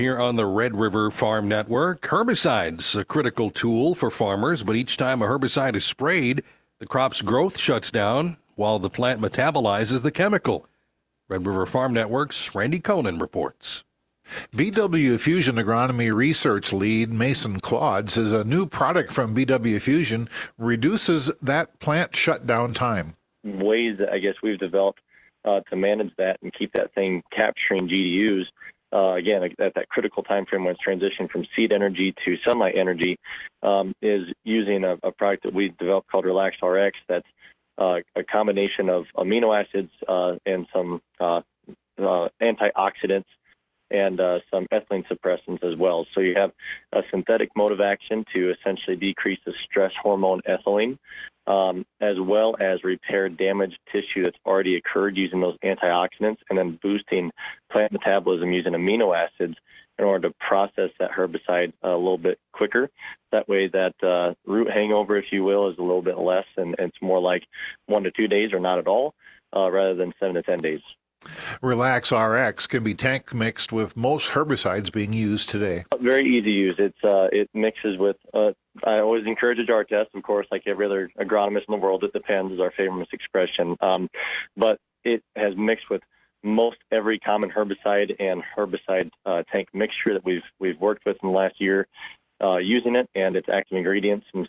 Here on the Red River Farm Network, herbicides, a critical tool for farmers, but each time a herbicide is sprayed, the crop's growth shuts down while the plant metabolizes the chemical. Red River Farm Network's Randy Conan reports. BW Fusion Agronomy Research Lead Mason Claude says a new product from BW Fusion reduces that plant shutdown time. Ways that I guess we've developed to manage that and keep that thing capturing GDUs. Again, at that critical time frame when it's transitioned from seed energy to sunlight energy, is using a product that we developed called Relax RX. That's a combination of amino acids and some antioxidants and some ethylene suppressants as well. So you have a synthetic mode of action to essentially decrease the stress hormone ethylene, as well as repair damaged tissue that's already occurred using those antioxidants, and then boosting plant metabolism using amino acids in order to process that herbicide a little bit quicker. That way that root hangover, if you will, is a little bit less, and it's more like 1 to 2 days or not at all, rather than 7 to 10 days. Relax RX can be tank mixed with most herbicides being used today. Very easy to use. It mixes with, I always encourage a jar test, of course, like every other agronomist in the world. It depends is our famous expression. But it has mixed with most every common herbicide and herbicide tank mixture that we've worked with in the last year using it, and its active ingredients. And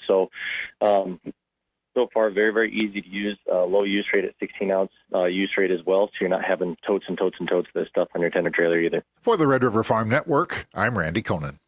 so far, very, very easy to use, low use rate at 16-ounce use rate as well, so you're not having totes and totes and totes of this stuff on your tender trailer either. For the Red River Farm Network, I'm Randy Conan.